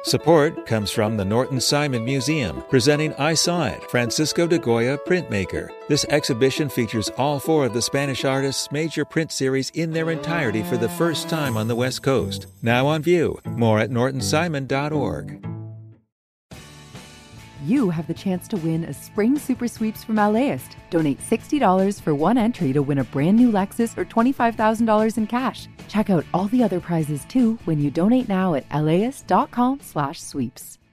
Support comes from the Norton Simon Museum, presenting I Saw It, Francisco de Goya Printmaker. This exhibition features all four of the Spanish artist's major print series in their entirety for the first time on the West Coast. Now on view. More at nortonsimon.org. You have the chance to win a spring super sweeps from LAist. Donate $60 for one entry to win a brand new Lexus or $25,000 in cash. Check out all the other prizes too when you donate now at laist.com/sweeps.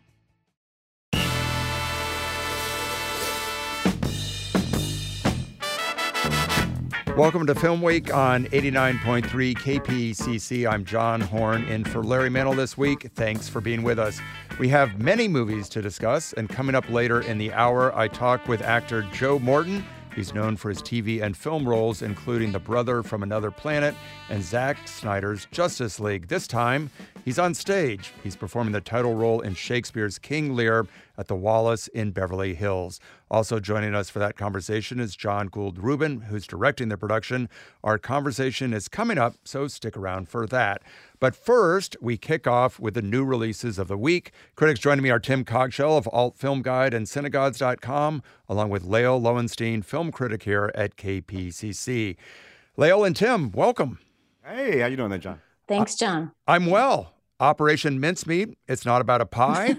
Welcome to Film Week on 89.3 KPCC. I'm John Horn in for Larry Mantle this week. Thanks for being with us. We have many movies to discuss, and coming up later in the hour, I talk with actor Joe Morton. He's known for his TV and film roles, including The Brother from Another Planet and Zack Snyder's Justice League. This time, he's on stage. He's performing the title role in Shakespeare's King Lear at the Wallace in Beverly Hills. Also joining us for that conversation is John Gould Rubin, who's directing the production. Our conversation is coming up, so stick around for that. But first, we kick off with the new releases of the week. Critics joining me are Tim Cogshell of Alt Film Guide and Cinegods.com, along with Lael Lowenstein, film critic here at KPCC. Lael and Tim, welcome. Hey, how you doing there, John? Thanks, John. I'm well. Operation Mincemeat. It's not about a pie.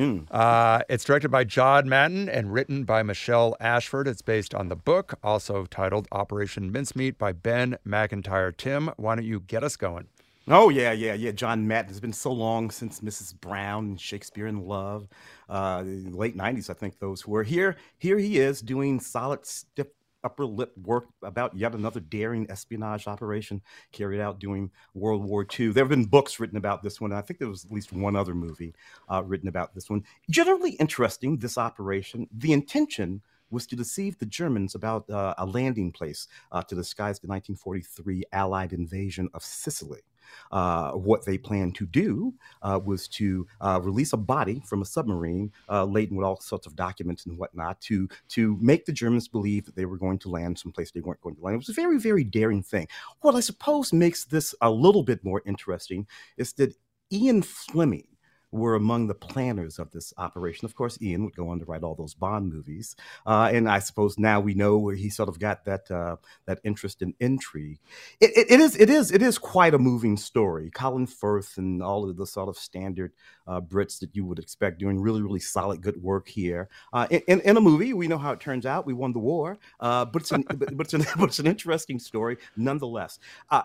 It's directed by John Madden and written by Michelle Ashford. It's based on the book, also titled Operation Mincemeat by Ben McIntyre. Tim, why don't you get us going? Oh, yeah. John Madden. It's been so long since Mrs. Brown and Shakespeare in Love. Late 90s, I think those were. Here he is doing solid, stiff upper lip work about yet another daring espionage operation carried out during World War II. There have been books written about this one. I think there was at least one other movie written about this one. Generally interesting, this operation. The intention was to deceive the Germans about a landing place to disguise the 1943 Allied invasion of Sicily. What they planned to do was to release a body from a submarine laden with all sorts of documents and whatnot to make the Germans believe that they were going to land someplace they weren't going to land. It was a very, very daring thing. What I suppose makes this a little bit more interesting is that Ian Fleming were among the planners of this operation. Of course, Ian would go on to write all those Bond movies. And I suppose now we know where he sort of got that interest in intrigue. It is quite a moving story. Colin Firth and all of the sort of standard Brits that you would expect doing really, really solid, good work here. In a movie, we know how it turns out. We won the war, but it's an interesting story nonetheless.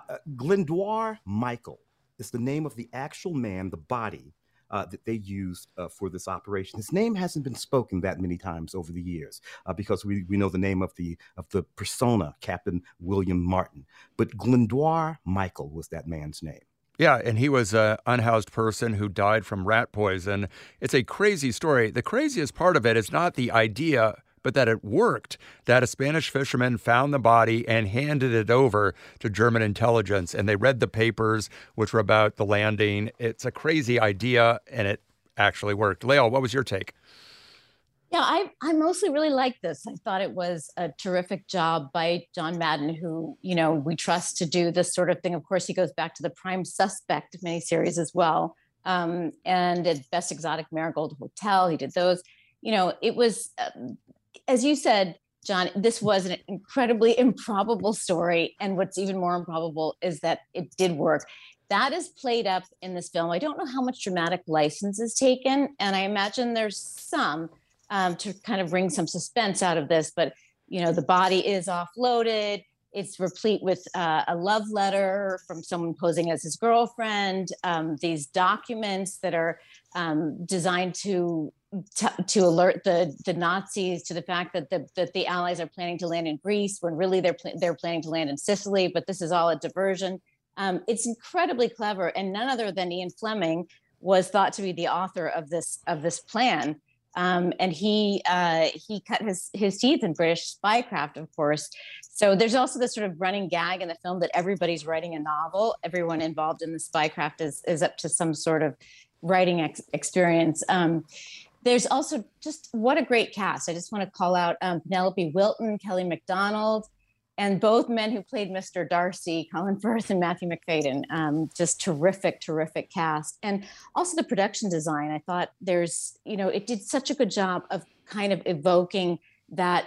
Glendoire Michael is the name of the actual man, the body, that they used for this operation. His name hasn't been spoken that many times over the years because we know the name of the persona, Captain William Martin. But Glendoire Michael was that man's name. Yeah, and he was an unhoused person who died from rat poison. It's a crazy story. The craziest part of it is not the idea, but that it worked, that a Spanish fisherman found the body and handed it over to German intelligence. And they read the papers, which were about the landing. It's a crazy idea, and it actually worked. Lael, what was your take? Yeah, I mostly really liked this. I thought it was a terrific job by John Madden, who, we trust to do this sort of thing. Of course, he goes back to the Prime Suspect miniseries as well. And at Best Exotic Marigold Hotel, he did those. It was... as you said, John, this was an incredibly improbable story. And what's even more improbable is that it did work. That is played up in this film. I don't know how much dramatic license is taken. And I imagine there's some to kind of bring some suspense out of this. But, the body is offloaded. It's replete with a love letter from someone posing as his girlfriend. These documents that are designed to alert the Nazis to the fact that the Allies are planning to land in Greece when really they're planning to land in Sicily, but this is all a diversion. It's incredibly clever, and none other than Ian Fleming was thought to be the author of this plan. And he cut his teeth in British spycraft, of course. So there's also this sort of running gag in the film that everybody's writing a novel. Everyone involved in the spycraft is up to some sort of writing experience. There's also just what a great cast. I just want to call out Penelope Wilton, Kelly MacDonald, and both men who played Mr. Darcy, Colin Firth and Matthew Macfadyen, just terrific, terrific cast. And also the production design, I thought it did such a good job of kind of evoking that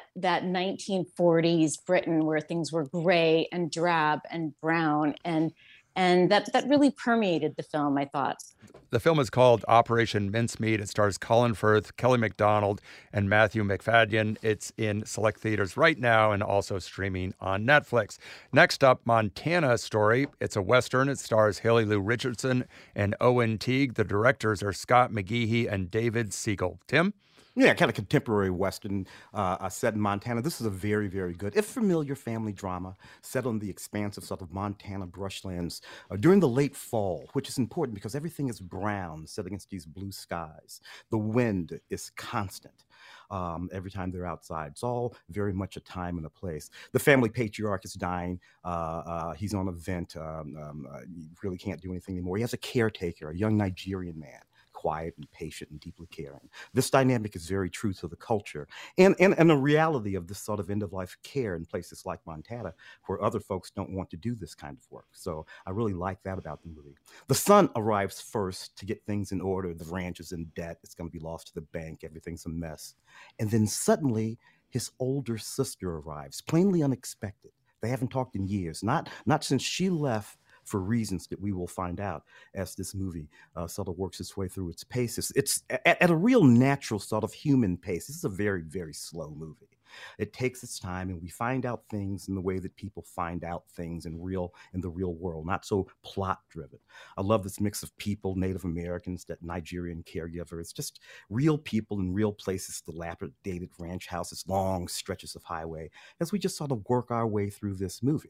1940s Britain where things were gray and drab and brown, and that really permeated the film, I thought. The film is called Operation Mincemeat. It stars Colin Firth, Kelly MacDonald, and Matthew Macfadyen. It's in select theaters right now and also streaming on Netflix. Next up, Montana Story. It's a Western. It stars Haley Lou Richardson and Owen Teague. The directors are Scott McGehee and David Siegel. Tim? Yeah, kind of contemporary Western set in Montana. This is a very, very good, if familiar, family drama set on the expansive sort of Montana brushlands during the late fall, which is important because everything is brown set against these blue skies. The wind is constant every time they're outside. It's all very much a time and a place. The family patriarch is dying. He's on a vent. He really can't do anything anymore. He has a caretaker, a young Nigerian man, quiet and patient and deeply caring. This dynamic is very true to the culture and the reality of this sort of end-of-life care in places like Montana, where other folks don't want to do this kind of work. So I really like that about the movie. The son arrives first to get things in order. The ranch is in debt. It's going to be lost to the bank. Everything's a mess. And then suddenly his older sister arrives, plainly unexpected. They haven't talked in years, not since she left, for reasons that we will find out as this movie sort of works its way through its paces. It's at a real natural sort of human pace. This is a very, very slow movie. It takes its time, and we find out things in the way that people find out things in the real world, not so plot driven. I love this mix of people, Native Americans, that Nigerian caregiver. It's just real people in real places, dilapidated ranch houses, long stretches of highway, as we just sort of work our way through this movie.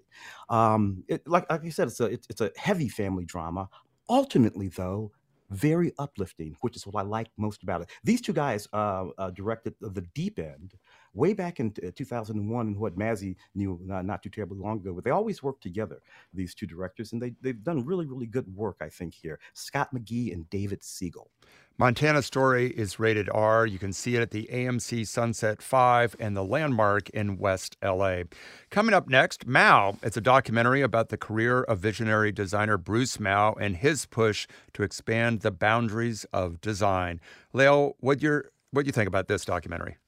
Like I said, it's a heavy family drama. Ultimately, though, very uplifting, which is what I like most about it. These two guys directed The Deep End way back in 2001, and what Mazzy knew not too terribly long ago, but they always work together, these two directors, and they've done really, really good work, I think, here. Scott McGee and David Siegel. Montana Story is rated R. You can see it at the AMC Sunset 5 and the Landmark in West LA. Coming up next, Mao. It's a documentary about the career of visionary designer Bruce Mao and his push to expand the boundaries of design. Leo, what do you think about this documentary?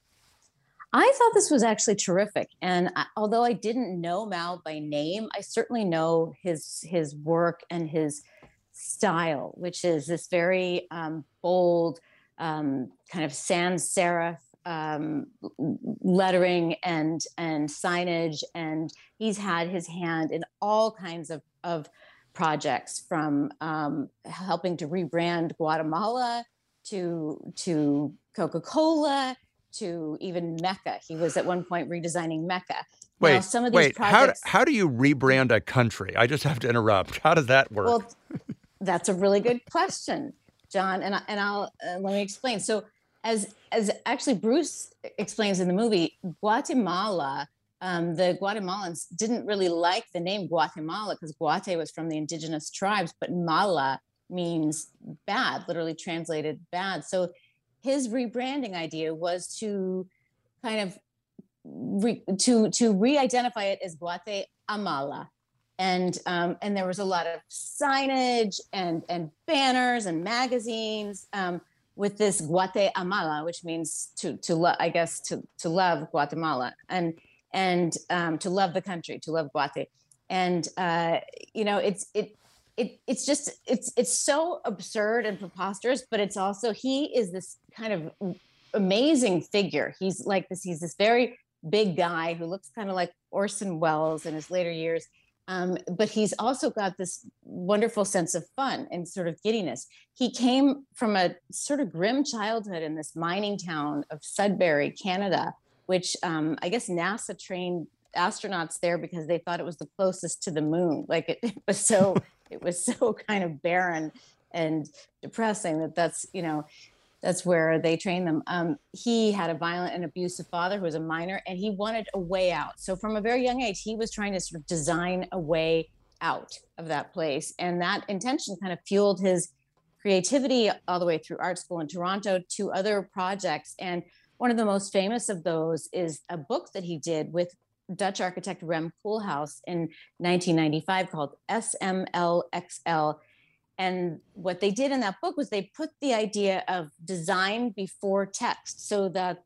I thought this was actually terrific. And although I didn't know Mao by name, I certainly know his work and his style, which is this very bold kind of sans serif lettering and signage. And he's had his hand in all kinds of projects, from helping to rebrand Guatemala to Coca-Cola, to even Mecca. He was at one point redesigning Mecca. Wait, now, some of these projects, how do you rebrand a country? I just have to interrupt. How does that work? Well, that's a really good question, John. And I'll let me explain. So as actually Bruce explains in the movie, Guatemala, the Guatemalans didn't really like the name Guatemala because Guate was from the indigenous tribes, but Mala means bad, literally translated bad. So his rebranding idea was to kind of to re-identify it as Guatemala. And there was a lot of signage and banners and magazines with this Guatemala, which means to love Guatemala and to love the country, to love Guate. And it's so absurd and preposterous, but it's also, he is this kind of amazing figure. He's this very big guy who looks kind of like Orson Welles in his later years. But he's also got this wonderful sense of fun and sort of giddiness. He came from a sort of grim childhood in this mining town of Sudbury, Canada, which I guess NASA trained astronauts there because they thought it was the closest to the moon. Like it was so kind of barren and depressing that's where they trained them. He had a violent and abusive father who was a miner, and he wanted a way out. So from a very young age, he was trying to sort of design a way out of that place. And that intention kind of fueled his creativity all the way through art school in Toronto to other projects. And one of the most famous of those is a book that he did with Dutch architect Rem Koolhaas in 1995 called SMLXL. And what they did in that book was they put the idea of design before text, so that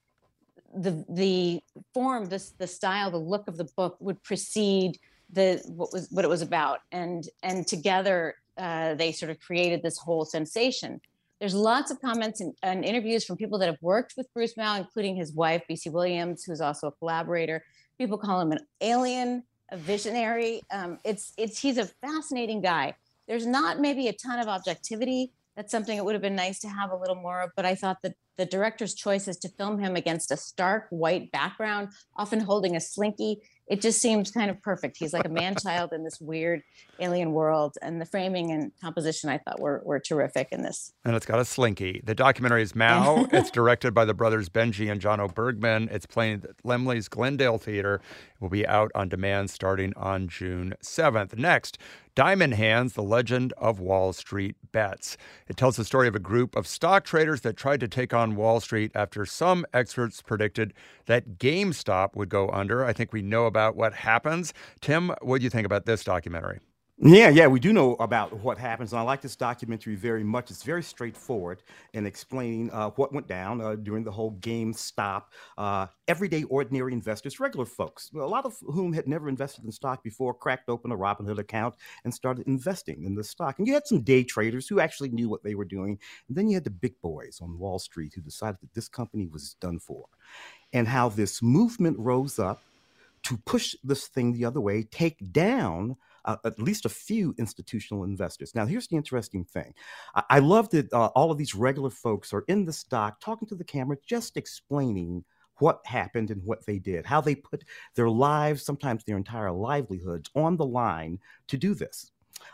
the form, the style, the look of the book would precede what it was about, and together they sort of created this whole sensation. There's lots of comments and interviews from people that have worked with Bruce Mau, including his wife, B.C. Williams, who's also a collaborator. People call him an alien, a visionary. He's a fascinating guy. There's not maybe a ton of objectivity. That's something it would have been nice to have a little more of, but I thought that the director's choice is to film him against a stark white background, often holding a slinky. It just seems kind of perfect. He's like a man-child in this weird alien world, and the framing and composition I thought were terrific in this. And it's got a slinky. The documentary is Mau. It's directed by the brothers Benji and Jono Bergman. It's playing at Laemmle's Glendale Theater. It will be out on demand starting on June 7th. Next, Diamond Hands, The Legend of Wall Street Bets. It tells the story of a group of stock traders that tried to take on Wall Street after some experts predicted that GameStop would go under. I think we know about what happens. Tim, what do you think about this documentary? Yeah, we do know about what happens. And I like this documentary very much. It's very straightforward in explaining what went down during the whole GameStop. Everyday, ordinary investors, regular folks, a lot of whom had never invested in stock before, cracked open a Robinhood account and started investing in the stock. And you had some day traders who actually knew what they were doing. And then you had the big boys on Wall Street who decided that this company was done for. And how this movement rose up to push this thing the other way, take down at least a few institutional investors. Now, here's the interesting thing. I love that all of these regular folks are in the stock talking to the camera, just explaining what happened and what they did, how they put their lives, sometimes their entire livelihoods, on the line to do this.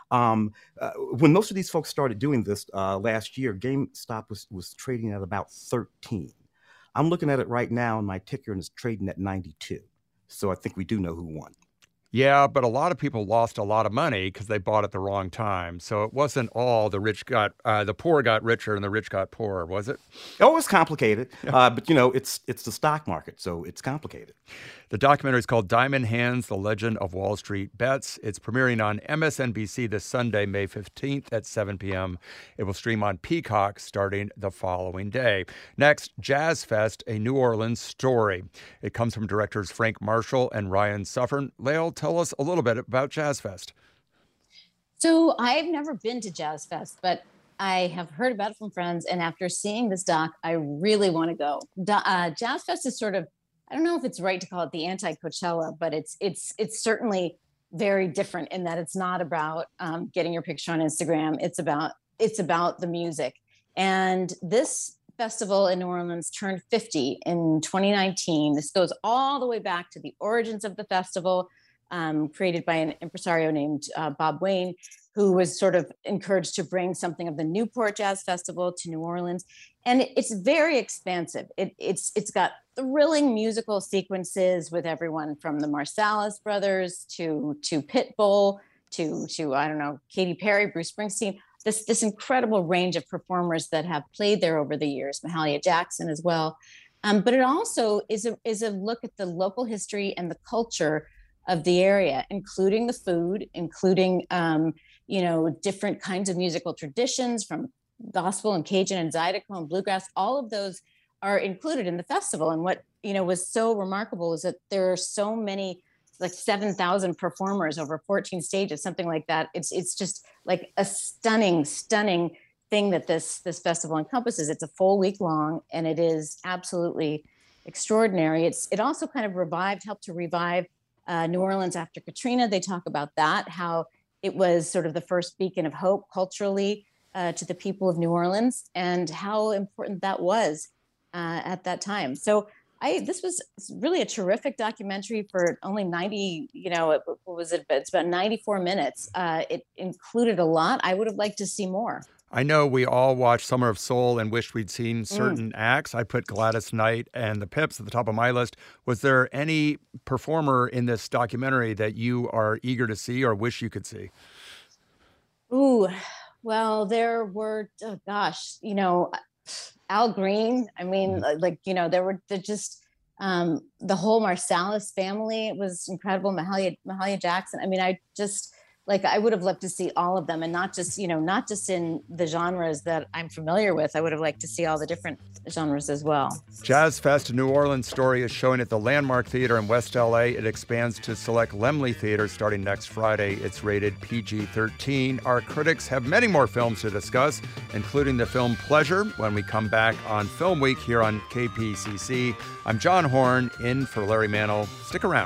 When most of these folks started doing this last year, GameStop was trading at about 13. I'm looking at it right now in my ticker, and it's trading at 92. So I think we do know who won. Yeah, but a lot of people lost a lot of money because they bought at the wrong time. So it wasn't all the poor got richer and the rich got poorer, was it? Oh, it's complicated. But, you know, it's the stock market, so it's complicated. The documentary is called Diamond Hands, The Legend of Wall Street Bets. It's premiering on MSNBC this Sunday, May 15th at 7 p.m. It will stream on Peacock starting the following day. Next, Jazz Fest, a New Orleans story. It comes from directors Frank Marshall and Ryan Suffern. Lael, tell us a little bit about Jazz Fest. So I've never been to Jazz Fest, but I have heard about it from friends. And after seeing this doc, I really want to go. Jazz Fest is sort of, I don't know if it's right to call it the anti-Coachella, but it's certainly very different in that it's not about getting your picture on Instagram. It's about the music. And this festival in New Orleans turned 50 in 2019. This goes all the way back to the origins of the festival, created by an impresario named Bob Wayne, who was sort of encouraged to bring something of the Newport Jazz Festival to New Orleans. And it's very expansive. It's got thrilling musical sequences with everyone from the Marsalis brothers to Pitbull to I don't know, Katy Perry, Bruce Springsteen. This incredible range of performers that have played there over the years, Mahalia Jackson as well. But it also is a look at the local history and the culture of the area, including the food, including different kinds of musical traditions from gospel and Cajun and Zydeco and bluegrass. All of those are included in the festival. And what was so remarkable is that there are so many, like 7,000 performers over 14 stages, something like that. It's just like a stunning thing that this festival encompasses. It's a full week long, and it is absolutely extraordinary. It also kind of helped to revive New Orleans after Katrina. They talk about that, how it was sort of the first beacon of hope culturally to the people of New Orleans, and how important that was at that time. So this was really a terrific documentary for only 90, what was it? It's about 94 minutes. It included a lot. I would have liked to see more. I know we all watched Summer of Soul and wished we'd seen certain acts. I put Gladys Knight and the Pips at the top of my list. Was there any performer in this documentary that you are eager to see or wish you could see? Ooh, well, there were, Al Green. I mean, there were just The whole Marsalis family was incredible. Mahalia Jackson. I mean, I just like, I would have loved to see all of them, and not just in the genres that I'm familiar with. I would have liked to see all the different genres as well. Jazz Fest New Orleans Story is showing at the Landmark Theater in West LA. It expands to select Laemmle Theater starting next Friday. It's rated PG-13. Our critics have many more films to discuss, including the film Pleasure, when we come back on Film Week here on KPCC. I'm John Horn, in for Larry Mantle. Stick around.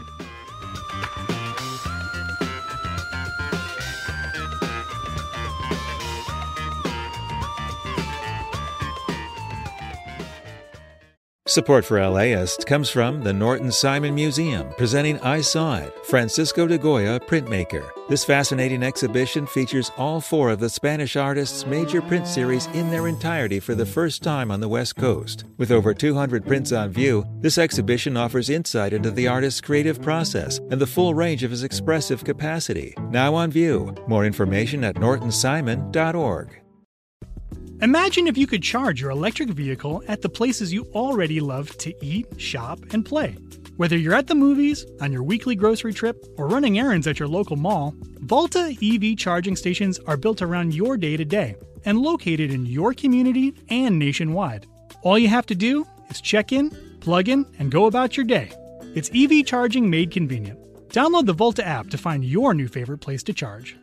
Support for LAist comes from the Norton Simon Museum, presenting I Saw It, Francisco de Goya printmaker. This fascinating exhibition features all 4 of the Spanish artist's major print series in their entirety for the first time on the West Coast. With over 200 prints on view, this exhibition offers insight into the artist's creative process and the full range of his expressive capacity. Now on view. More information at nortonsimon.org. Imagine if you could charge your electric vehicle at the places you already love to eat, shop, and play. Whether you're at the movies, on your weekly grocery trip, or running errands at your local mall, Volta EV charging stations are built around your day-to-day and located in your community and nationwide. All you have to do is check in, plug in, and go about your day. It's EV charging made convenient. Download the Volta app to find your new favorite place to charge.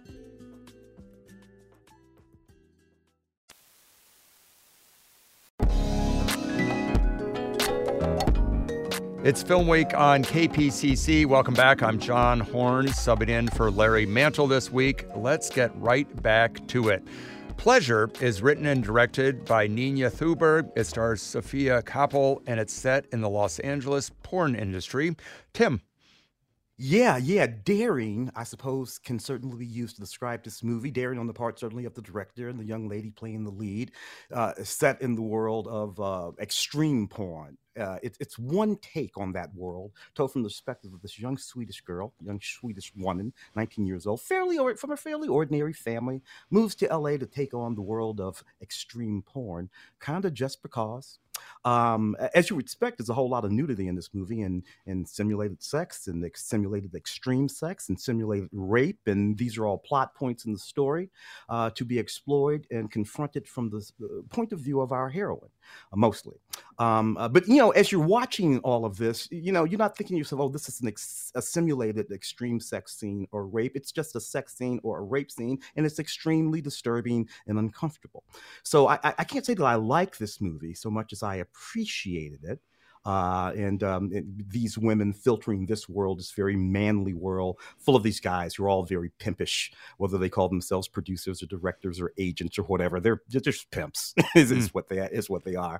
It's Film Week on KPCC. Welcome back. I'm John Horn, subbing in for Larry Mantle this week. Let's get right back to it. Pleasure is written and directed by Nina Thuberg. It stars Sofia Kappel, and it's set in the Los Angeles porn industry. Tim. Yeah. Daring, I suppose, can certainly be used to describe this movie. Daring on the part, certainly, of the director and the young lady playing the lead, set in the world of extreme porn. It's one take on that world, told from the perspective of this young Swedish woman, 19 years old, from a fairly ordinary family, moves to LA to take on the world of extreme porn, kind of just because. As you would expect, there's a whole lot of nudity in this movie, and simulated sex, and simulated extreme sex, and simulated rape, and these are all plot points in the story to be explored and confronted from the point of view of our heroine, mostly. But as you're watching all of this, you're not thinking to yourself, "Oh, this is a simulated extreme sex scene or rape." It's just a sex scene or a rape scene, and it's extremely disturbing and uncomfortable. So I can't say that I like this movie so much as I appreciated it. These women filtering this world, this very manly world, full of these guys who are all very pimpish, whether they call themselves producers or directors or agents or whatever. They're just pimps is what they are.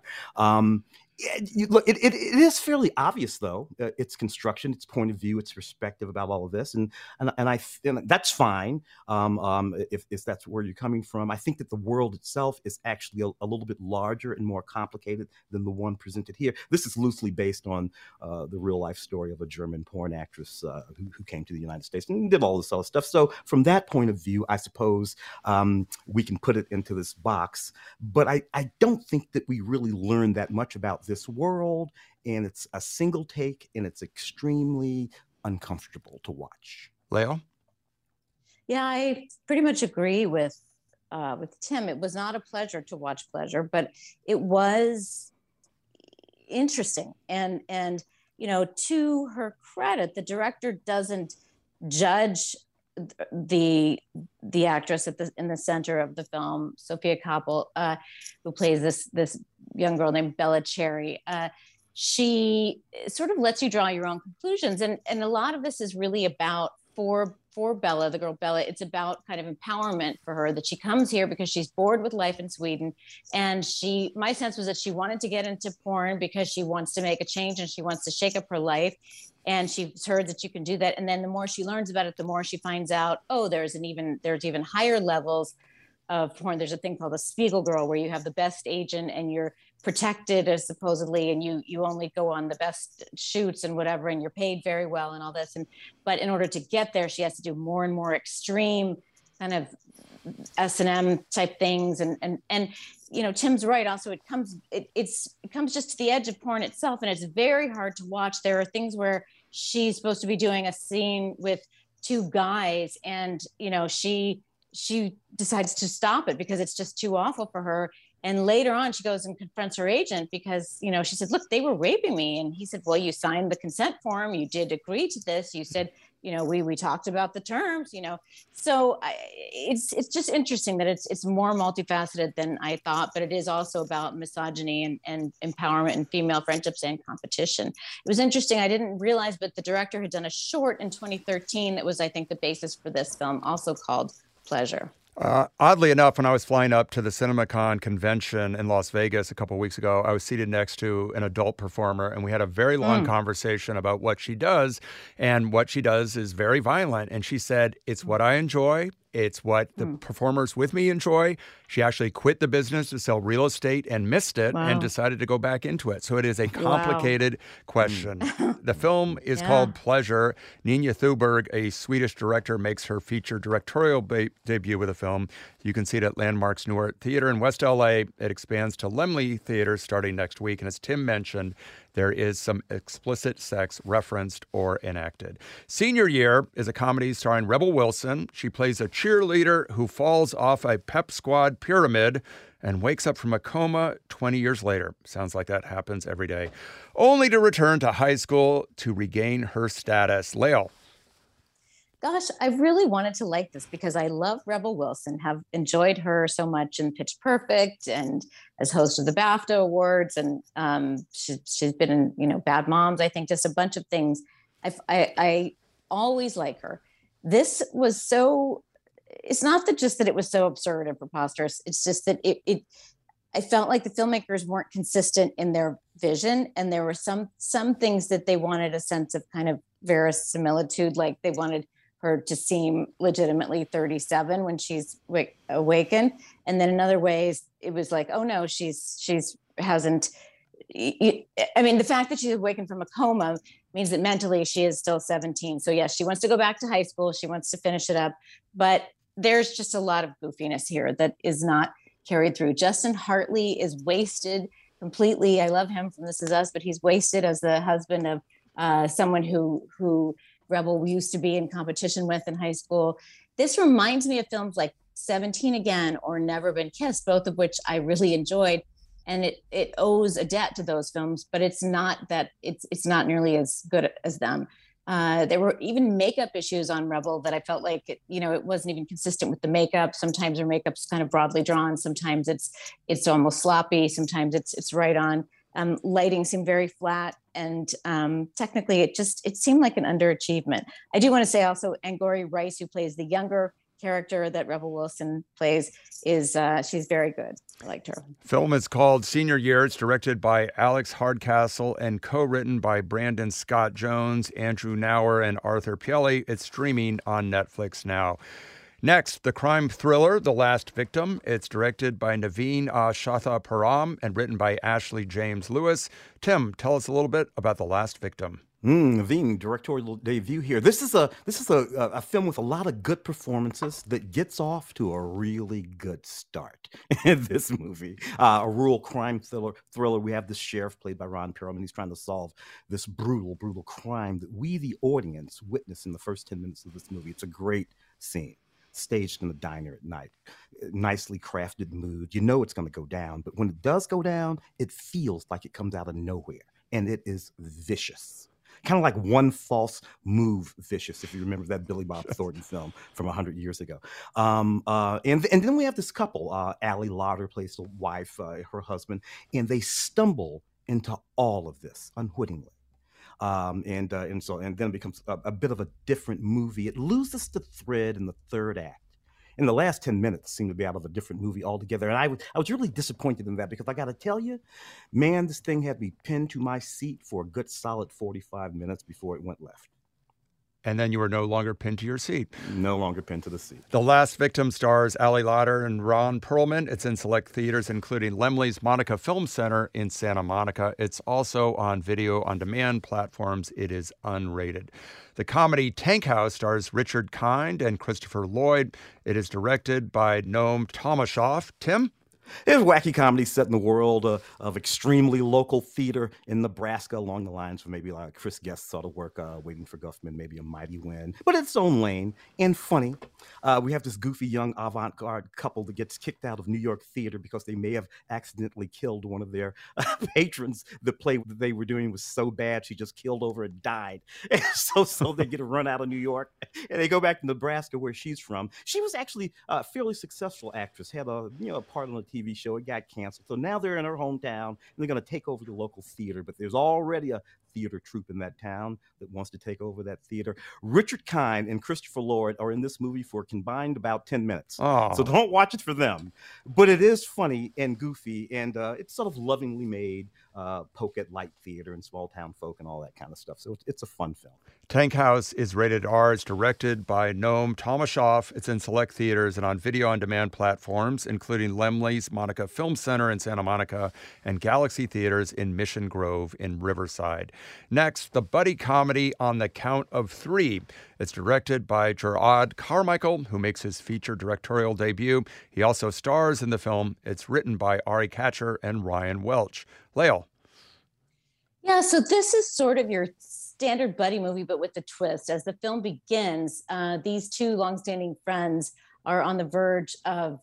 It is fairly obvious, though, its construction, its point of view, its perspective about all of this, and that's fine if that's where you're coming from. I think that the world itself is actually a little bit larger and more complicated than the one presented here. This is loosely based on the real life story of a German porn actress who came to the United States and did all this other stuff. So from that point of view, I suppose we can put it into this box. But I don't think that we really learned that much about this world, and it's a single take, and it's extremely uncomfortable to watch. Leo? Yeah, I pretty much agree with Tim. It was not a pleasure to watch Pleasure, but it was interesting. And to her credit, the director doesn't judge the actress in the center of the film, Sofia Kappel, who plays this young girl named Bella Cherry. She sort of lets you draw your own conclusions, and a lot of this is really about for Bella, the girl Bella. It's about kind of empowerment for her, that she comes here because she's bored with life in Sweden, and my sense was that she wanted to get into porn because she wants to make a change and she wants to shake up her life. And she's heard that you can do that. And then the more she learns about it, the more she finds out, there's even higher levels of porn. There's a thing called the Spiegel Girl, where you have the best agent and you're protected supposedly, and you only go on the best shoots and whatever, and you're paid very well and all this. But in order to get there, she has to do more and more extreme kind of S&M type things. And Tim's right. Also, it comes just to the edge of porn itself. And it's very hard to watch. There are things where she's supposed to be doing a scene with two guys, and, she decides to stop it because it's just too awful for her. And later on, she goes and confronts her agent because, she said, look, they were raping me. And he said, well, you signed the consent form. You did agree to this. You said, we talked about the terms, So it's just interesting that it's more multifaceted than I thought, but it is also about misogyny and empowerment and female friendships and competition. It was interesting. I didn't realize, but the director had done a short in 2013 that was, I think, the basis for this film, also called Pleasure. Oddly enough, when I was flying up to the CinemaCon convention in Las Vegas a couple of weeks ago, I was seated next to an adult performer, and we had a very long conversation about what she does. And what she does is very violent. And she said, it's what I enjoy. It's what the performers with me enjoy. She actually quit the business to sell real estate and missed it and decided to go back into it. So it is a complicated question. The film is called Pleasure. Nina Thuberg, a Swedish director, makes her feature directorial debut with the film. You can see it at Landmark's Newark Theater in West LA. It expands to Laemmle Theater starting next week. And as Tim mentioned, there is some explicit sex referenced or enacted. Senior Year is a comedy starring Rebel Wilson. She plays a cheerleader who falls off a pep squad pyramid and wakes up from a coma 20 years later. Sounds like that happens every day. Only to return to high school to regain her status. Lael. Gosh, I really wanted to like this because I love Rebel Wilson, have enjoyed her so much in Pitch Perfect and as host of the BAFTA Awards. And she's been in, Bad Moms, I think, just a bunch of things. I always like her. This was so, it's not just that it was so absurd and preposterous. It's just that I felt like the filmmakers weren't consistent in their vision. And there were some things that they wanted a sense of kind of verisimilitude, like they wanted her to seem legitimately 37 when she's awakened. And then in other ways, it was like, oh no, she's hasn't. I mean, the fact that she's awakened from a coma means that mentally she is still 17. So yes, she wants to go back to high school. She wants to finish it up, but there's just a lot of goofiness here that is not carried through. Justin Hartley is wasted completely. I love him from This Is Us, but he's wasted as the husband of someone who Rebel used to be in competition with in high school. This reminds me of films like 17 Again or Never Been Kissed, both of which I really enjoyed. And it owes a debt to those films, but it's not not nearly as good as them. There were even makeup issues on Rebel that I felt like, it wasn't even consistent with the makeup. Sometimes her makeup's kind of broadly drawn. Sometimes it's almost sloppy. Sometimes it's right on. Lighting seemed very flat, and technically it seemed like an underachievement. I do want to say also Angourie Rice, who plays the younger character that Rebel Wilson plays, she's very good. I liked her. Film is called Senior Year. It's directed by Alex Hardcastle and co-written by Brandon Scott Jones, Andrew Nauer, and Arthur Pielli. It's streaming on Netflix now. Next, the crime thriller, The Last Victim. It's directed by Naveen Shathaparam and written by Ashley James Lewis. Tim, tell us a little bit about The Last Victim. Naveen, directorial debut here. This is a film with a lot of good performances that gets off to a really good start. In this movie, a rural crime thriller. We have this sheriff played by Ron Perlman. He's trying to solve this brutal crime that we, the audience, witness in the first 10 minutes of this movie. It's a great scene. Staged in a diner at night, nicely crafted mood. You know it's going to go down, but when it does go down, it feels like it comes out of nowhere, and it is vicious. Kind of like One False Move vicious, if you remember that Billy Bob Thornton film from 100 years ago. And then we have this couple, Allie Lauder plays the wife, her husband, and they stumble into all of this unwittingly. And then it becomes a bit of a different movie. It loses the thread in the third act. In the last 10 minutes, seemed to be out of a different movie altogether. And I was really disappointed in that because I got to tell you, man, this thing had me pinned to my seat for a good solid 45 minutes before it went left. And then you were no longer pinned to your seat. No longer pinned to the seat. The Last Victim stars Ali Lauder and Ron Perlman. It's in select theaters, including Laemmle's Monica Film Center in Santa Monica. It's also on video-on-demand platforms. It is unrated. The comedy Tank House stars Richard Kind and Christopher Lloyd. It is directed by Noam Tomashoff. Tim? It's a wacky comedy set in the world of extremely local theater in Nebraska, along the lines of maybe like Chris Guest sort of work, Waiting for Guffman, maybe A Mighty Wind, but it's its own lane and funny. We have this goofy young avant-garde couple that gets kicked out of New York theater because they may have accidentally killed one of their patrons. The play that they were doing was so bad, she just killed over and died. And so they get a run out of New York, and they go back to Nebraska, where she's from. She was actually a fairly successful actress, had a part on a TV show. It got canceled. So now they're in her hometown, and they're going to take over the local theater. But there's already a theater troupe in that town that wants to take over that theater. Richard Kind and Christopher Lloyd are in this movie for combined about 10 minutes. Oh. So don't watch it for them. But it is funny and goofy, and it's sort of lovingly made, poke at light theater and small town folk and all that kind of stuff. So it's a fun film. Tank House is rated R. It's directed by Noam Tomashoff. It's in select theaters and on video-on-demand platforms, including Laemmle's Monica Film Center in Santa Monica and Galaxy Theaters in Mission Grove in Riverside. Next, the buddy comedy On the Count of Three. It's directed by Gerard Carmichael, who makes his feature directorial debut. He also stars in the film. It's written by Ari Katcher and Ryan Welch. Lael. Yeah, so this is sort of your standard buddy movie, but with a twist. As the film begins, these two longstanding friends are on the verge of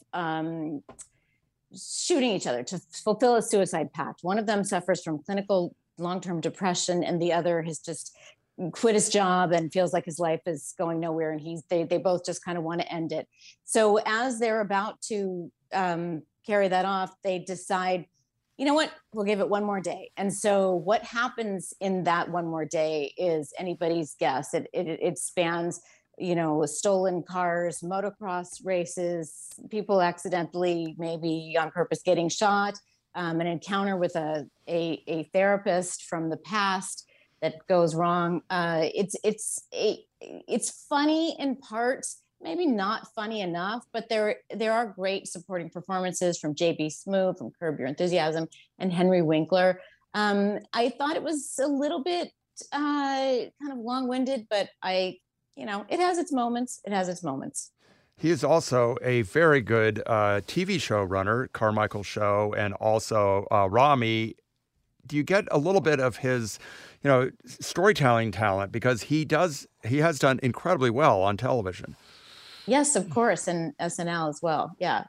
shooting each other to fulfill a suicide pact. One of them suffers from clinical long-term depression, and the other has just quit his job and feels like his life is going nowhere, and they both just kind of want to end it. So as they're about to carry that off, they decide, you know what, we'll give it one more day. And so what happens in that one more day is anybody's guess. It spans, stolen cars, motocross races, people accidentally, maybe on purpose, getting shot, an encounter with a therapist from the past that goes wrong. It's funny in parts, maybe not funny enough, but there are great supporting performances from J.B. Smoove, from Curb Your Enthusiasm, and Henry Winkler. I thought it was a little bit kind of long-winded, but it has its moments. It has its moments. He is also a very good TV show runner, Carmichael Show, and also Rami. Do you get a little bit of his, storytelling talent? Because he has done incredibly well on television. Yes, of course, and SNL as well. Yeah,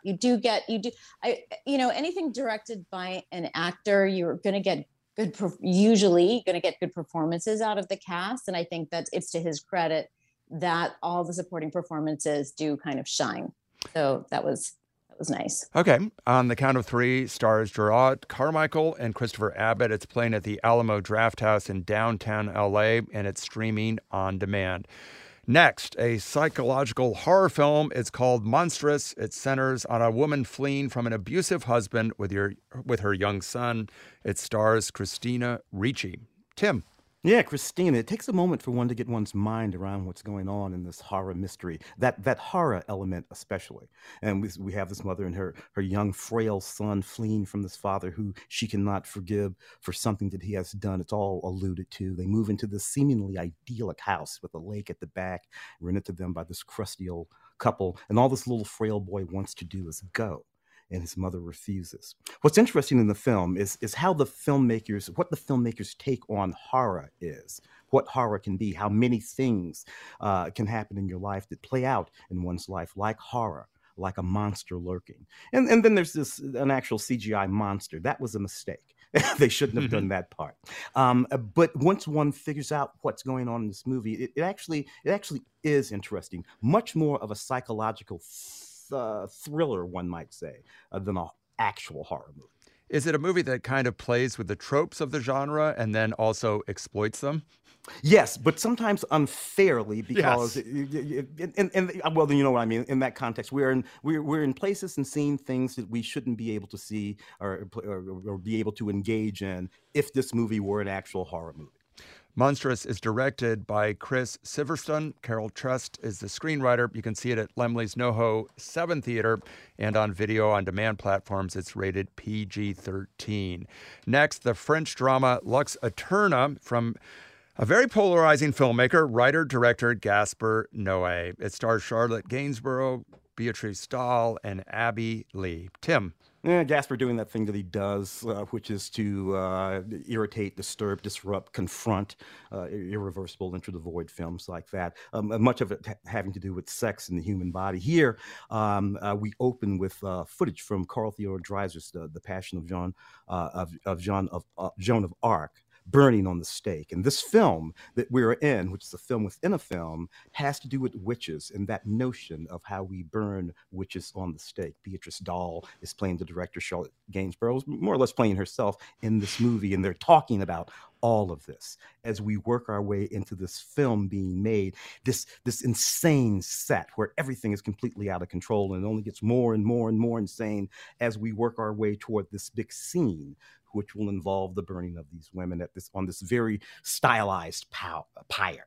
anything directed by an actor, you're going to get usually going to get good performances out of the cast, and I think that it's to his credit that all the supporting performances do kind of shine. So that was nice. Okay. On the Count of Three stars Gerard Carmichael and Christopher Abbott. It's playing at the Alamo Drafthouse in downtown LA, and it's streaming on demand. Next, a psychological horror film. It's called Monstrous. It centers on a woman fleeing from an abusive husband with her young son. It stars Christina Ricci. Tim. Yeah, Christina, it takes a moment for one to get one's mind around what's going on in this horror mystery, that horror element especially. And we have this mother and her young, frail son fleeing from this father who she cannot forgive for something that he has done. It's all alluded to. They move into this seemingly idyllic house with a lake at the back, rented to them by this crusty old couple. And all this little frail boy wants to do is go. And his mother refuses. What's interesting in the film is how what the filmmakers take on horror is, what horror can be, how many things can happen in your life that play out in one's life, like horror, like a monster lurking. And then there's an actual CGI monster. That was a mistake. They shouldn't have done that part. But once one figures out what's going on in this movie, it actually is interesting. Much more of a psychological thriller, one might say, than an actual horror movie. Is it a movie that kind of plays with the tropes of the genre and then also exploits them? Yes, but sometimes unfairly, because Yes. Well, then you know what I mean. In that context, we're in places and seeing things that we shouldn't be able to see or be able to engage in if this movie were an actual horror movie. Monstrous is directed by Chris Siverstone. Carol Trust is the screenwriter. You can see it at Laemmle's NoHo 7 Theater, and on video on demand platforms, it's rated PG-13. Next, the French drama Lux Eterna from a very polarizing filmmaker, writer-director Gaspar Noé. It stars Charlotte Gainsborough, Beatrice Dahl, and Abby Lee. Tim. Gaspar doing that thing that he does, which is to irritate, disturb, disrupt, confront, irreversible, Into the Void films like that. Much of it having to do with sex in the human body. Here, we open with footage from Carl Theodor Dreiser's The Passion of Joan of Arc, burning on the stake. And this film that we're in, which is a film within a film, has to do with witches and that notion of how we burn witches on the stake. Beatrice Dahl is playing the director. Charlotte Gainsborough is more or less playing herself in this movie, and they're talking about all of this as we work our way into this film being made, this insane set where everything is completely out of control, and it only gets more and more and more insane as we work our way toward this big scene, which will involve the burning of these women on this very stylized pyre.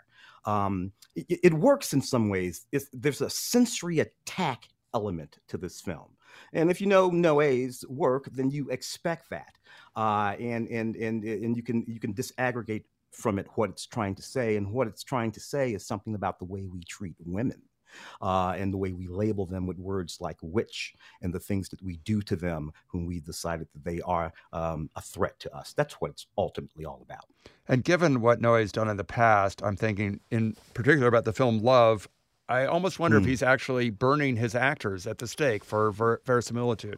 It works in some ways. There's a sensory attack element to this film, and if you know Noé's work, then you expect that, and you can disaggregate from it what it's trying to say, and what it's trying to say is something about the way we treat women. And the way we label them with words like witch, and the things that we do to them when we decided that they are a threat to us. That's what it's ultimately all about. And given what Noé's done in the past, I'm thinking in particular about the film Love. I almost wonder if he's actually burning his actors at the stake for verisimilitude.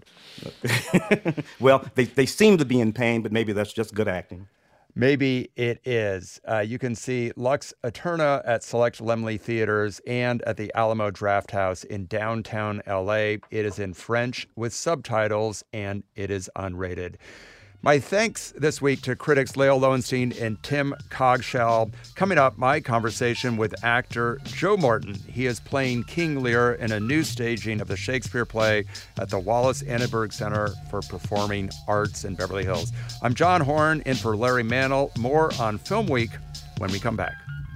Well, they seem to be in pain, but maybe that's just good acting. Maybe it is. You can see Lux Eterna at select Laemmle theaters and at the Alamo Drafthouse in downtown LA. It is in French with subtitles, and it is unrated. My thanks this week to critics Lael Lowenstein and Tim Cogshall. Coming up, my conversation with actor Joe Morton. He is playing King Lear in a new staging of the Shakespeare play at the Wallace Annenberg Center for Performing Arts in Beverly Hills. I'm John Horn, in for Larry Mantle. More on Film Week when we come back.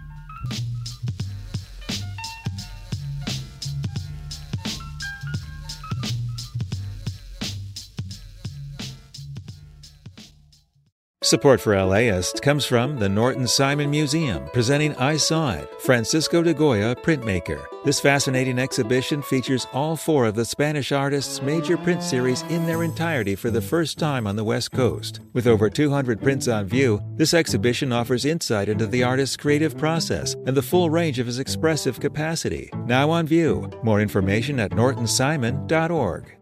Support for LAist comes from the Norton Simon Museum, presenting I Saw It, Francisco de Goya printmaker. This fascinating exhibition features all 4 of the Spanish artist's major print series in their entirety for the first time on the West Coast. With over 200 prints on view, this exhibition offers insight into the artist's creative process and the full range of his expressive capacity. Now on view. More information at nortonsimon.org.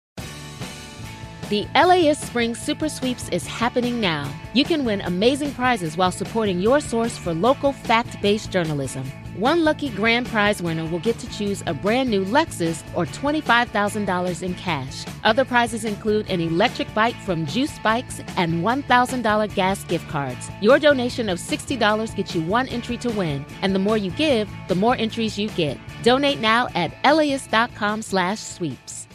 The LAist Spring Super Sweeps is happening now. You can win amazing prizes while supporting your source for local fact-based journalism. One lucky grand prize winner will get to choose a brand new Lexus or $25,000 in cash. Other prizes include an electric bike from Juice Bikes and $1,000 gas gift cards. Your donation of $60 gets you 1 entry to win, and the more you give, the more entries you get. Donate now at LAist.com/sweeps.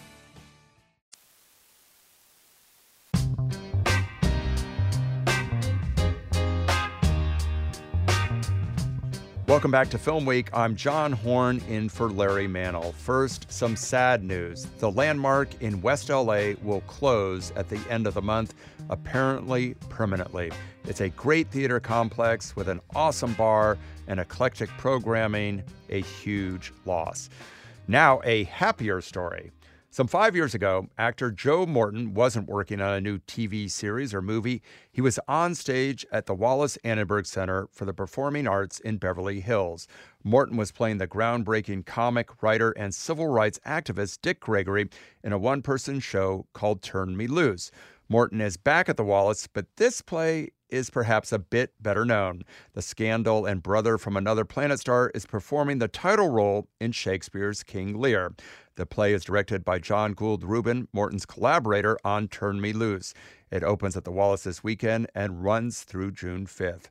Welcome back to Film Week. I'm John Horn, in for Larry Mantle. First, some sad news. The Landmark in West LA will close at the end of the month, apparently permanently. It's a great theater complex with an awesome bar and eclectic programming, a huge loss. Now, a happier story. Some 5 years ago, actor Joe Morton wasn't working on a new TV series or movie. He was on stage at the Wallace Annenberg Center for the Performing Arts in Beverly Hills. Morton was playing the groundbreaking comic, writer, and civil rights activist Dick Gregory in a one-person show called Turn Me Loose. Morton is back at the Wallace, but this play is perhaps a bit better known. The Scandal and Brother from Another Planet star is performing the title role in Shakespeare's King Lear. The play is directed by John Gould Rubin, Morton's collaborator on Turn Me Loose. It opens at the Wallace this weekend and runs through June 5th.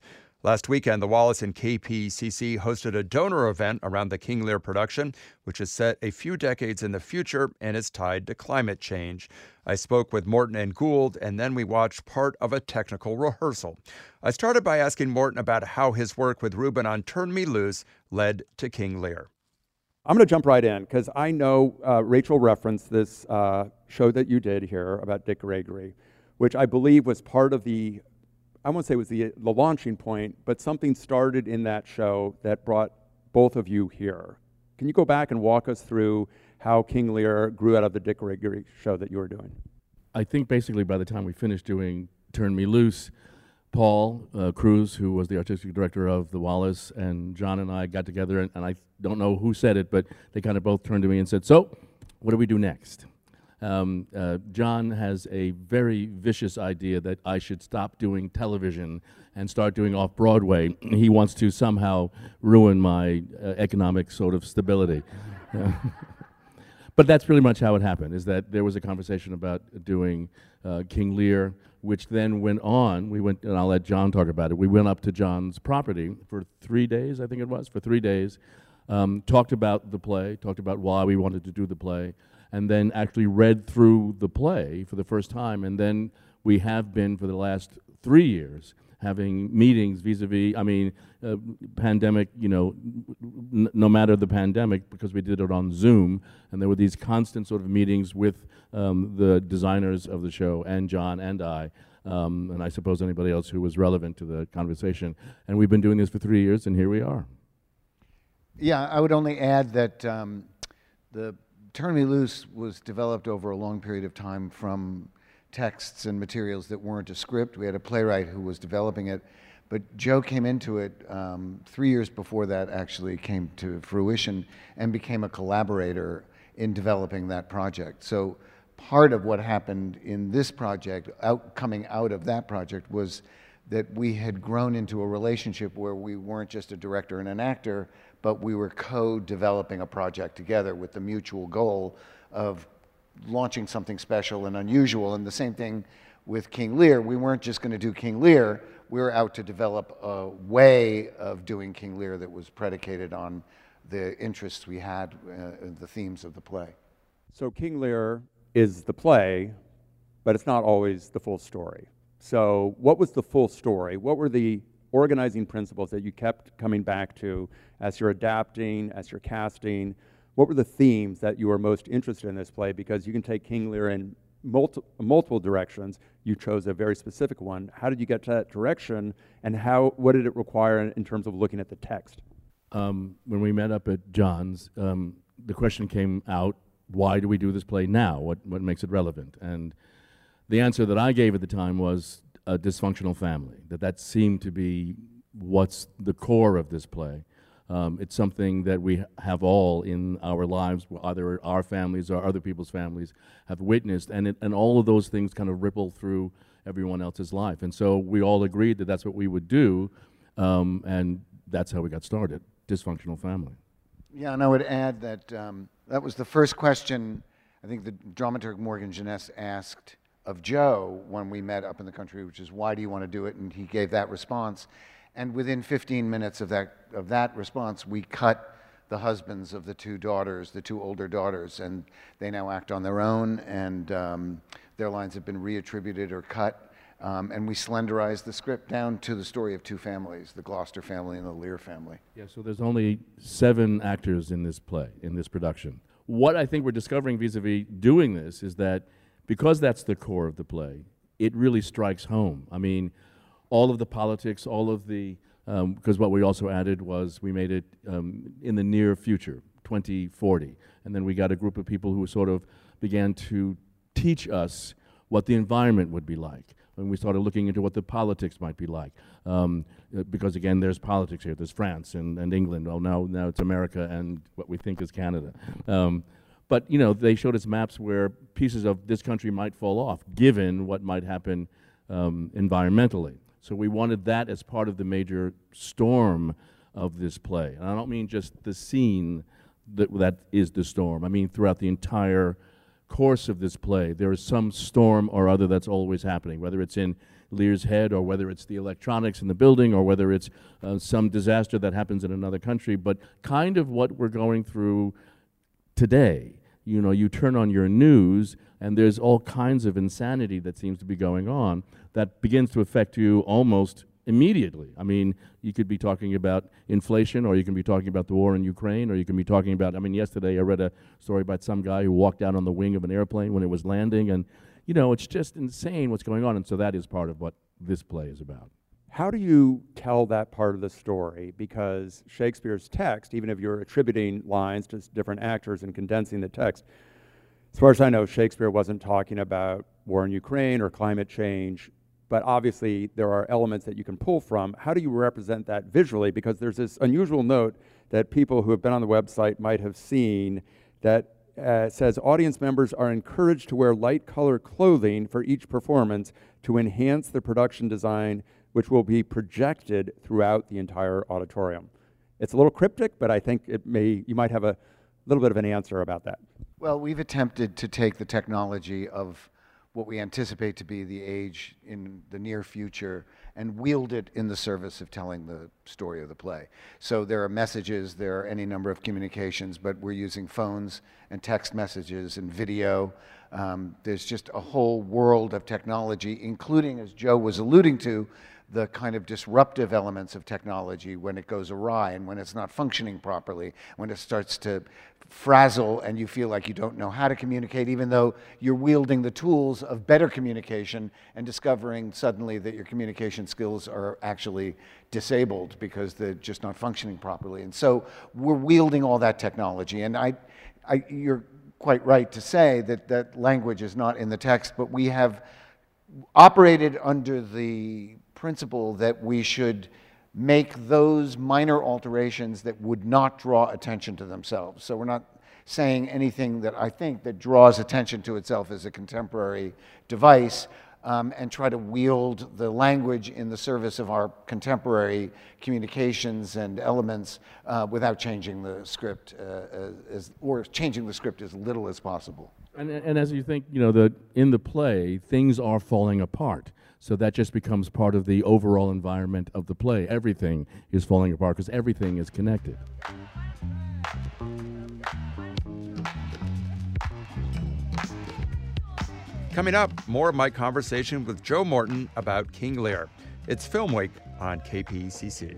Last weekend, the Wallace and KPCC hosted a donor event around the King Lear production, which is set a few decades in the future and is tied to climate change. I spoke with Morton and Gould, and then we watched part of a technical rehearsal. I started by asking Morton about how his work with Reuben on Turn Me Loose led to King Lear. I'm going to jump right in because I know Rachel referenced this show that you did here about Dick Gregory, which I believe was part of the, I won't say it was the launching point, but something started in that show that brought both of you here. Can you go back and walk us through how King Lear grew out of the Dick Gregory show that you were doing? I think basically by the time we finished doing Turn Me Loose, Paul Cruz, who was the artistic director of the Wallace, and John and I got together, and I don't know who said it, but they kind of both turned to me and said, so, what do we do next? John has a very vicious idea that I should stop doing television and start doing off-Broadway. He wants to somehow ruin my economic sort of stability. But that's pretty much how it happened, is that there was a conversation about doing King Lear, which then went on. We went, and I'll let John talk about it. We went up to John's property for 3 days, I think it was, for 3 days, talked about the play, talked about why we wanted to do the play, and then actually read through the play for the first time. And then we have been, for the last 3 years, having meetings vis-a-vis, pandemic, no matter the pandemic, because we did it on Zoom, and there were these constant sort of meetings with the designers of the show, and John and I, and I suppose anybody else who was relevant to the conversation. And we've been doing this for 3 years, and here we are. Yeah, I would only add that the Turn Me Loose was developed over a long period of time from texts and materials that weren't a script. We had a playwright who was developing it, but Joe came into it 3 years before that actually came to fruition and became a collaborator in developing that project. So part of what happened in this project, coming out of that project, was that we had grown into a relationship where we weren't just a director and an actor, but we were co-developing a project together with the mutual goal of launching something special and unusual. And the same thing with King Lear. We weren't just going to do King Lear. We were out to develop a way of doing King Lear that was predicated on the interests we had, the themes of the play. So King Lear is the play, but it's not always the full story. So what was the full story? What were the organizing principles that you kept coming back to as you're adapting, as you're casting? What were the themes that you were most interested in this play? Because you can take King Lear in multiple directions. You chose a very specific one. How did you get to that direction, and what did it require in terms of looking at the text? When we met up at John's, the question came out, why do we do this play now? What makes it relevant? And the answer that I gave at the time was a dysfunctional family, that seemed to be what's the core of this play. It's something that we have all in our lives, either our families or other people's families have witnessed, and all of those things kind of ripple through everyone else's life. And so we all agreed that that's what we would do, and that's how we got started, dysfunctional family. Yeah, and I would add that that was the first question I think the dramaturg Morgan Jeunesse asked of Joe when we met up in the country, which is, why do you want to do it? And he gave that response. And within 15 minutes of that response, we cut the husbands of the two daughters, the two older daughters, and they now act on their own, and their lines have been reattributed or cut. And we slenderized the script down to the story of two families, the Gloucester family and the Lear family. Yeah, so there's only 7 actors in this play, in this production. What I think we're discovering vis-a-vis doing this is that because that's the core of the play, it really strikes home. I mean, all of the politics, all of the, because what we also added was we made it in the near future, 2040. And then we got a group of people who sort of began to teach us what the environment would be like. And we started looking into what the politics might be like. Because again, there's politics here. There's France and England. Well, now it's America and what we think is Canada. But they showed us maps where pieces of this country might fall off, given what might happen environmentally. So we wanted that as part of the major storm of this play. And I don't mean just the scene that is the storm. I mean throughout the entire course of this play, there is some storm or other that's always happening, whether it's in Lear's head, or whether it's the electronics in the building, or whether it's some disaster that happens in another country, but kind of what we're going through today. You know, you turn on your news, and there's all kinds of insanity that seems to be going on that begins to affect you almost immediately. I mean, you could be talking about inflation, or you can be talking about the war in Ukraine, or you can be talking about, I mean, yesterday I read a story about some guy who walked out on the wing of an airplane when it was landing, and, you know, it's just insane what's going on, and so that is part of what this play is about. How do you tell that part of the story? Because Shakespeare's text, even if you're attributing lines to different actors and condensing the text, as far as I know, Shakespeare wasn't talking about war in Ukraine or climate change, but obviously there are elements that you can pull from. How do you represent that visually? Because there's this unusual note that people who have been on the website might have seen that says audience members are encouraged to wear light color clothing for each performance to enhance the production design, which will be projected throughout the entire auditorium. It's a little cryptic, but I think you might have a little bit of an answer about that. Well, we've attempted to take the technology of what we anticipate to be the age in the near future and wield it in the service of telling the story of the play. So there are messages, there are any number of communications, but we're using phones and text messages and video. There's just a whole world of technology, including, as Joe was alluding to, the kind of disruptive elements of technology when it goes awry and when it's not functioning properly, when it starts to frazzle and you feel like you don't know how to communicate, even though you're wielding the tools of better communication and discovering suddenly that your communication skills are actually disabled because they're just not functioning properly. And so we're wielding all that technology. And you're quite right to say that that language is not in the text, but we have operated under the principle that we should make those minor alterations that would not draw attention to themselves. So we're not saying anything that I think that draws attention to itself as a contemporary device, and try to wield the language in the service of our contemporary communications and elements without changing the script or changing the script as little as possible. And as you think, you know, in the play, things are falling apart. So that just becomes part of the overall environment of the play. Everything is falling apart because everything is connected. Coming up, more of my conversation with Joe Morton about King Lear. It's Film Week on KPCC.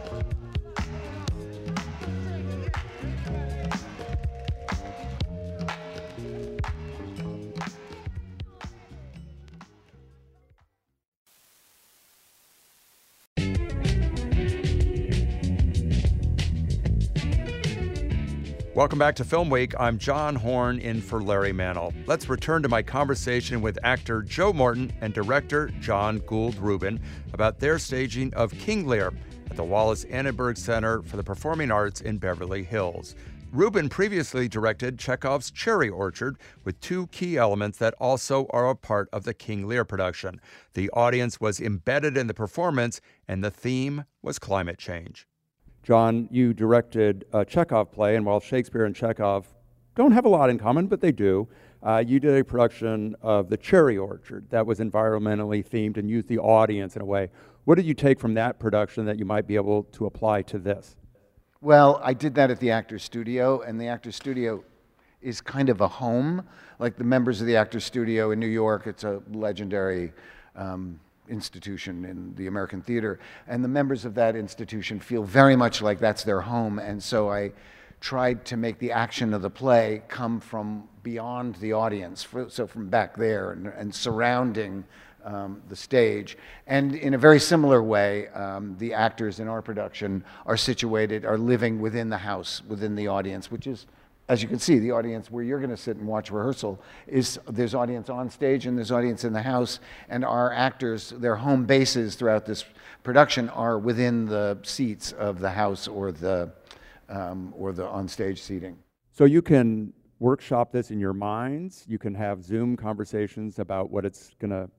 Welcome back to Film Week. I'm John Horn in for Larry Mantle. Let's return to my conversation with actor Joe Morton and director John Gould Rubin about their staging of King Lear at the Wallace Annenberg Center for the Performing Arts in Beverly Hills. Rubin previously directed Chekhov's Cherry Orchard with two key elements that also are a part of the King Lear production. The audience was embedded in the performance, and the theme was climate change. John, you directed a Chekhov play, and while Shakespeare and Chekhov don't have a lot in common, but they do, you did a production of The Cherry Orchard that was environmentally themed and used the audience in a way. What did you take from that production that you might be able to apply to this? Well, I did that at the Actors Studio, and the Actors Studio is kind of a home. Like the members of the Actors Studio in New York, it's a legendary institution in the American theater, and the members of that institution feel very much like that's their home, and so I tried to make the action of the play come from beyond the audience, so from back there and surrounding the stage. And in a very similar way, the actors in our production are living within the house, within the audience, which is, as you can see, the audience where you're going to sit and watch rehearsal there's audience on stage and there's audience in the house, and our actors, their home bases throughout this production are within the seats of the house or the on-stage seating. So you can workshop this in your minds. You can have Zoom conversations about what its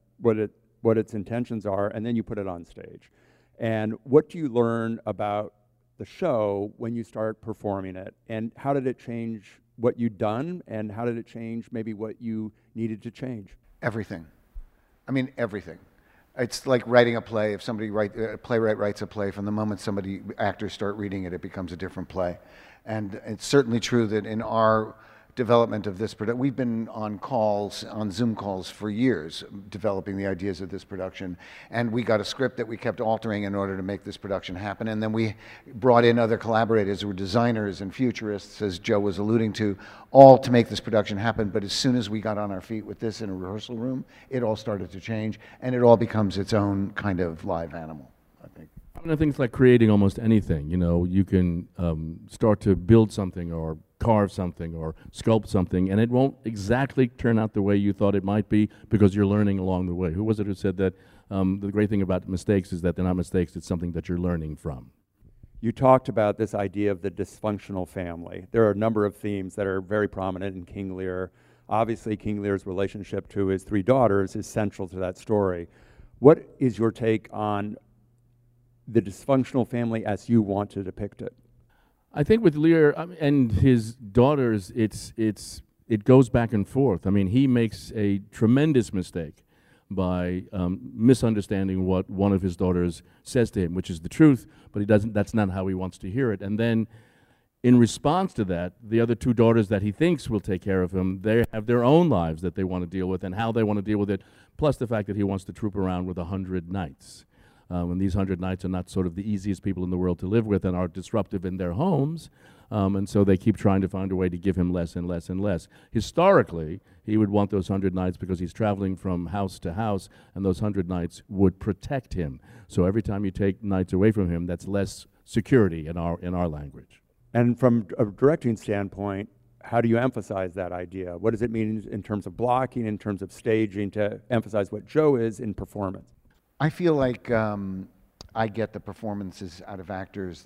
intentions are, and then you put it on stage. And what do you learn about the show when you start performing it, and how did it change what you'd done, and how did it change maybe what you needed to change? Everything. I mean, everything. It's like writing a play. If a playwright writes a play, from the moment actors start reading it, it becomes a different play. And it's certainly true that in our development of this production, we've been on Zoom calls for years, developing the ideas of this production. And we got a script that we kept altering in order to make this production happen. And then we brought in other collaborators who were designers and futurists, as Joe was alluding to, all to make this production happen. But as soon as we got on our feet with this in a rehearsal room, it all started to change, and it all becomes its own kind of live animal, I think. I think it's like creating almost anything. You can start to build something or carve something or sculpt something, and it won't exactly turn out the way you thought it might be because you're learning along the way. Who was it who said that the great thing about mistakes is that they're not mistakes, it's something that you're learning from? You talked about this idea of the dysfunctional family. There are a number of themes that are very prominent in King Lear. Obviously, King Lear's relationship to his 3 daughters is central to that story. What is your take on the dysfunctional family as you want to depict it? I think with Lear and his daughters, it goes back and forth. I mean, he makes a tremendous mistake by misunderstanding what one of his daughters says to him, which is the truth, but that's not how he wants to hear it. And then in response to that, the other 2 daughters that he thinks will take care of him, they have their own lives that they want to deal with and how they want to deal with it, plus the fact that he wants to troop around with 100 knights. And these 100 knights are not sort of the easiest people in the world to live with and are disruptive in their homes, and so they keep trying to find a way to give him less and less and less. Historically, he would want those 100 knights because he's traveling from house to house, and those 100 knights would protect him. So every time you take knights away from him, that's less security in our language. And from a directing standpoint, how do you emphasize that idea? What does it mean in terms of blocking, in terms of staging, to emphasize what Joe is in performance? I feel like I get the performances out of actors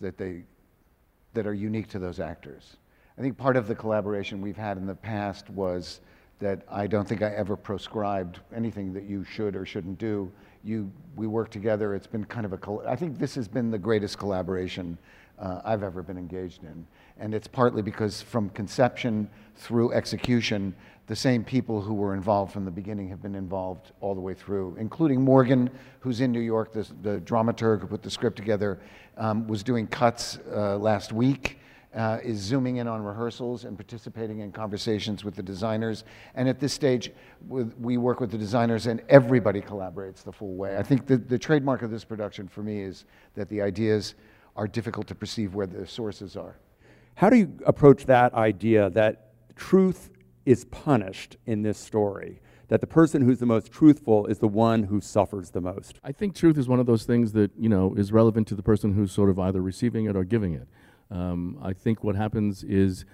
that are unique to those actors. I think part of the collaboration we've had in the past was that I don't think I ever proscribed anything that you should or shouldn't do. We work together. It's been kind of I think this has been the greatest collaboration I've ever been engaged in. And it's partly because from conception through execution, the same people who were involved from the beginning have been involved all the way through, including Morgan, who's in New York, the dramaturg who put the script together, was doing cuts last week, is zooming in on rehearsals and participating in conversations with the designers. And at this stage, we work with the designers and everybody collaborates the full way. I think the trademark of this production for me is that the ideas are difficult to perceive where their sources are. How do you approach that idea that truth is punished in this story, that the person who's the most truthful is the one who suffers the most? I think truth is one of those things that, is relevant to the person who's sort of either receiving it or giving it. I think what happens is,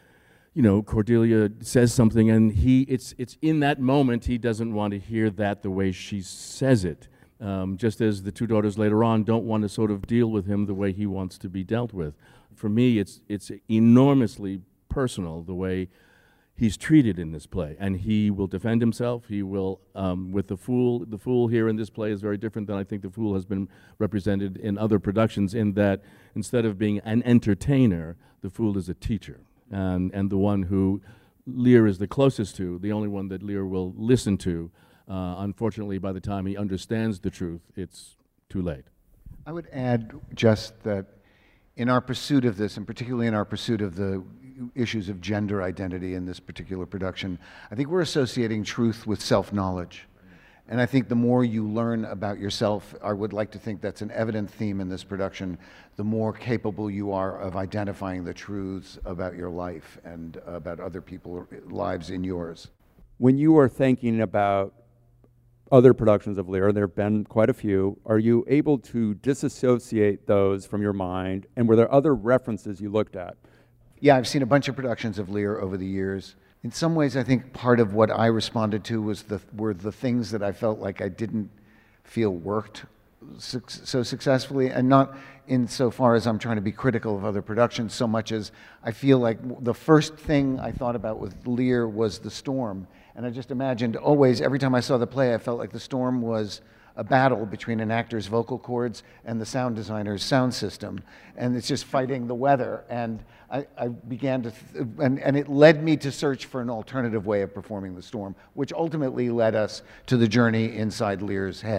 Cordelia says something and it's in that moment he doesn't want to hear that the way she says it. Just as the 2 daughters later on don't want to sort of deal with him the way he wants to be dealt with. For me, it's enormously personal the way he's treated in this play, and he will defend himself. He will, with the fool here in this play is very different than I think the fool has been represented in other productions, in that instead of being an entertainer, the fool is a teacher, and the one who Lear is the closest to, the only one that Lear will listen to. Unfortunately, by the time he understands the truth, it's too late. I would add just that in our pursuit of this, and particularly in our pursuit of the issues of gender identity in this particular production, I think we're associating truth with self-knowledge. And I think the more you learn about yourself, I would like to think that's an evident theme in this production, the more capable you are of identifying the truths about your life and about other people's lives in yours. When you are thinking about other productions of Lear, there have been quite a few, are you able to disassociate those from your mind? And were there other references you looked at? Yeah, I've seen a bunch of productions of Lear over the years. In some ways, I think part of what I responded to were the things that I felt like I didn't feel worked so successfully, and not insofar as I'm trying to be critical of other productions so much as I feel like the first thing I thought about with Lear was the storm. And I just imagined always, every time I saw the play, I felt like the storm was a battle between an actor's vocal cords and the sound designer's sound system. And it's just fighting the weather. And I began to, and it led me to search for an alternative way of performing the storm, which ultimately led us to the journey inside Lear's head.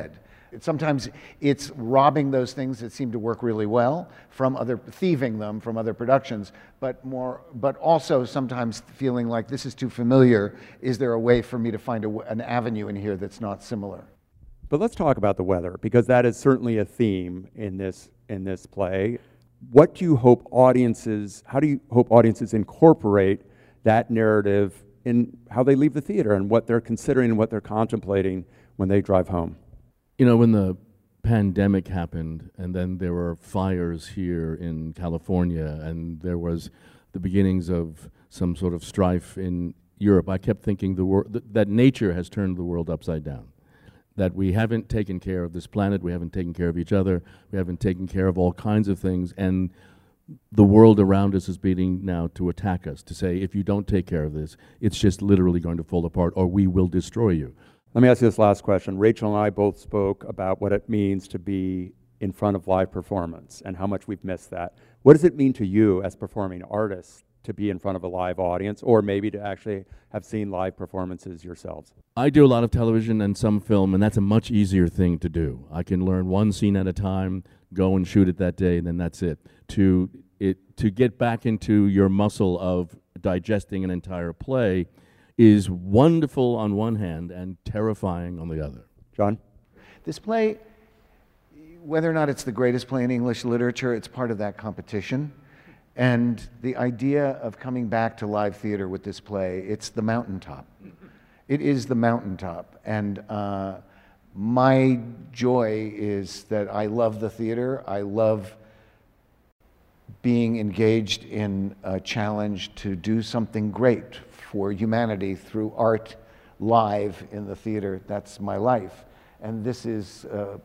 Sometimes it's robbing those things that seem to work really well thieving them from other productions, but also sometimes feeling like this is too familiar. Is there a way for me to find an avenue in here that's not similar? But let's talk about the weather, because that is certainly a theme in this play. How do you hope audiences incorporate that narrative in how they leave the theater and what they're considering and what they're contemplating when they drive home? When the pandemic happened, and then there were fires here in California, and there was the beginnings of some sort of strife in Europe, I kept thinking that nature has turned the world upside down. That we haven't taken care of this planet, we haven't taken care of each other, we haven't taken care of all kinds of things, and the world around us is beginning now to attack us, to say, if you don't take care of this, it's just literally going to fall apart, or we will destroy you. Let me ask you this last question. Rachel and I both spoke about what it means to be in front of live performance and how much we've missed that. What does it mean to you as performing artists to be in front of a live audience, or maybe to actually have seen live performances yourselves? I do a lot of television and some film, and that's a much easier thing to do. I can learn one scene at a time, go and shoot it that day, and then that's it. To get back into your muscle of digesting an entire play is wonderful on one hand and terrifying on the other. John? This play, whether or not it's the greatest play in English literature, it's part of that competition. And the idea of coming back to live theater with this play, it's the mountaintop. It is the mountaintop. And my joy is that I love the theater. I love being engaged in a challenge to do something great for humanity through art live in the theater. That's my life. And this is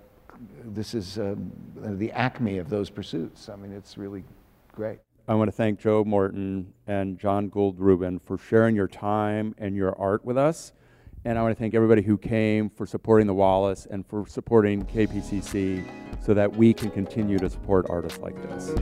the acme of those pursuits. I mean, it's really great. I want to thank Joe Morton and John Gould Rubin for sharing your time and your art with us. And I want to thank everybody who came, for supporting the Wallace and for supporting KPCC so that we can continue to support artists like this.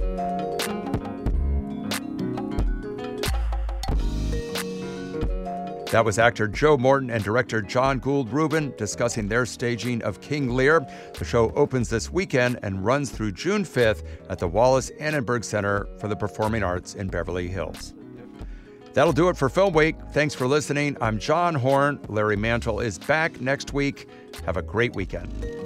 That was actor Joe Morton and director John Gould Rubin discussing their staging of King Lear. The show opens this weekend and runs through June 5th at the Wallace Annenberg Center for the Performing Arts in Beverly Hills. That'll do it for Film Week. Thanks for listening. I'm John Horn. Larry Mantle is back next week. Have a great weekend.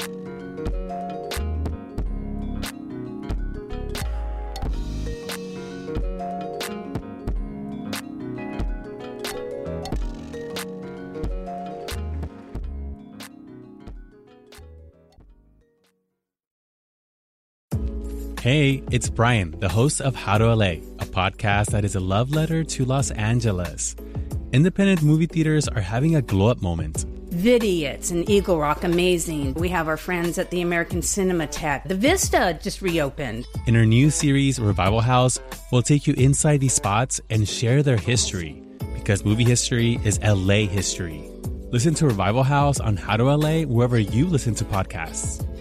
Hey, it's Brian, the host of How to LA, a podcast that is a love letter to Los Angeles. Independent movie theaters are having a glow-up moment. Vidiots and Eagle Rock, amazing. We have our friends at the American Cinematheque. The Vista just reopened. In our new series, Revival House, we'll take you inside these spots and share their history. Because movie history is LA history. Listen to Revival House on How to LA wherever you listen to podcasts.